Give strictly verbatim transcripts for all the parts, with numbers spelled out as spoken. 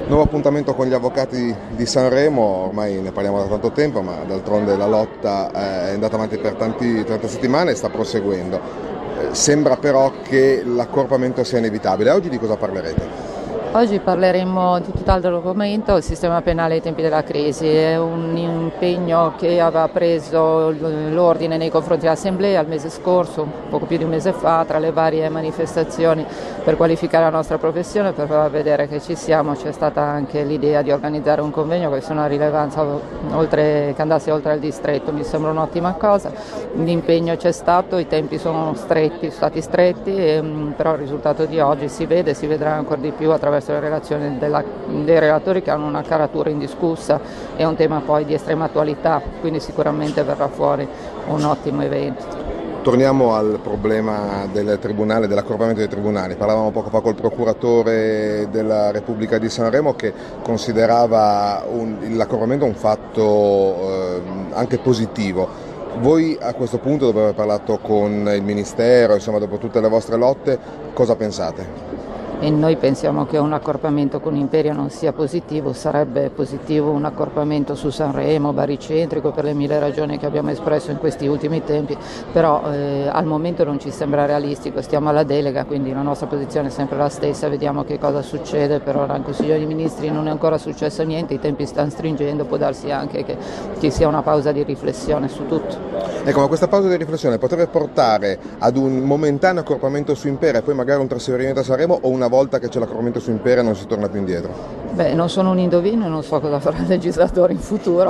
Nuovo appuntamento con gli avvocati di Sanremo, ormai ne parliamo da tanto tempo, ma d'altronde la lotta è andata avanti per tanti, tante settimane e sta proseguendo. Eh, Sembra però che l'accorpamento sia inevitabile. Oggi di cosa parlerete? Oggi parleremo di tutt'altro argomento, il sistema penale ai tempi della crisi. È un impegno che aveva preso l'ordine nei confronti dell'Assemblea il mese scorso, poco più di un mese fa, tra le varie manifestazioni per qualificare la nostra professione, per far vedere che ci siamo. C'è stata anche l'idea di organizzare un convegno che ha una rilevanza oltre, che andasse oltre il distretto, mi sembra un'ottima cosa. L'impegno c'è stato, i tempi sono stretti, sono stati stretti, e, però il risultato di oggi si vede, si vedrà ancora di più attraverso le relazioni della, dei relatori, che hanno una caratura indiscussa e un tema poi di estrema attualità, quindi sicuramente verrà fuori un ottimo evento. Torniamo al problema del tribunale, dell'accorpamento dei tribunali. Parlavamo poco fa col procuratore della Repubblica di Sanremo che considerava un, l'accorpamento un fatto eh, anche positivo. Voi a questo punto, dopo aver parlato con il Ministero, insomma dopo tutte le vostre lotte, cosa pensate? E noi pensiamo che un accorpamento con Imperia non sia positivo. Sarebbe positivo un accorpamento su Sanremo, baricentrico, per le mille ragioni che abbiamo espresso in questi ultimi tempi, però eh, al momento non ci sembra realistico. Stiamo alla delega, quindi la nostra posizione è sempre la stessa, vediamo che cosa succede. Per ora in Consiglio dei Ministri non è ancora successo niente, i tempi stanno stringendo, può darsi anche che ci sia una pausa di riflessione su tutto. Ecco, ma questa pausa di riflessione potrebbe portare ad un momentaneo accorpamento su Imperia e poi magari un trasferimento a Sanremo, o una volta che c'è l'accorpamento su Imperia non si torna più indietro? Beh, non sono un indovino e non so cosa farà il legislatore in futuro.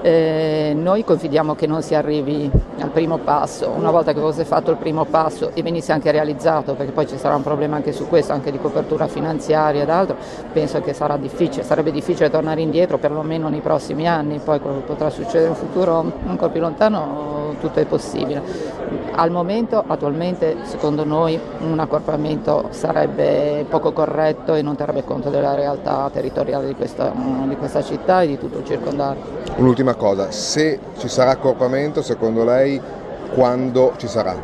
Eh, noi confidiamo che non si arrivi al primo passo. Una volta che fosse fatto il primo passo e venisse anche realizzato, perché poi ci sarà un problema anche su questo, anche di copertura finanziaria ed altro, penso che sarà difficile, sarebbe difficile tornare indietro, perlomeno nei prossimi anni. Poi quello che potrà succedere in un futuro ancora più lontano, tutto è possibile. Al momento, attualmente, secondo noi, un accorpamento sarebbe poco corretto e non terrebbe conto della realtà territoriale di questa, di questa città e di tutto il circondario. Un'ultima cosa, se ci sarà accorpamento, secondo lei quando ci sarà?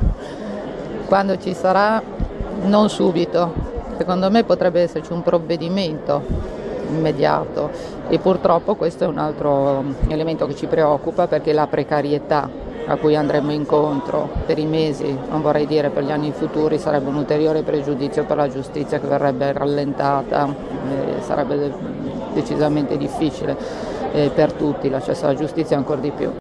Quando ci sarà, non subito. Secondo me potrebbe esserci un provvedimento immediato e purtroppo questo è un altro elemento che ci preoccupa, perché la precarietà a cui andremo incontro per i mesi, non vorrei dire per gli anni futuri, sarebbe un ulteriore pregiudizio per la giustizia che verrebbe rallentata, eh, sarebbe decisamente difficile eh, per tutti l'accesso alla giustizia, ancora di più.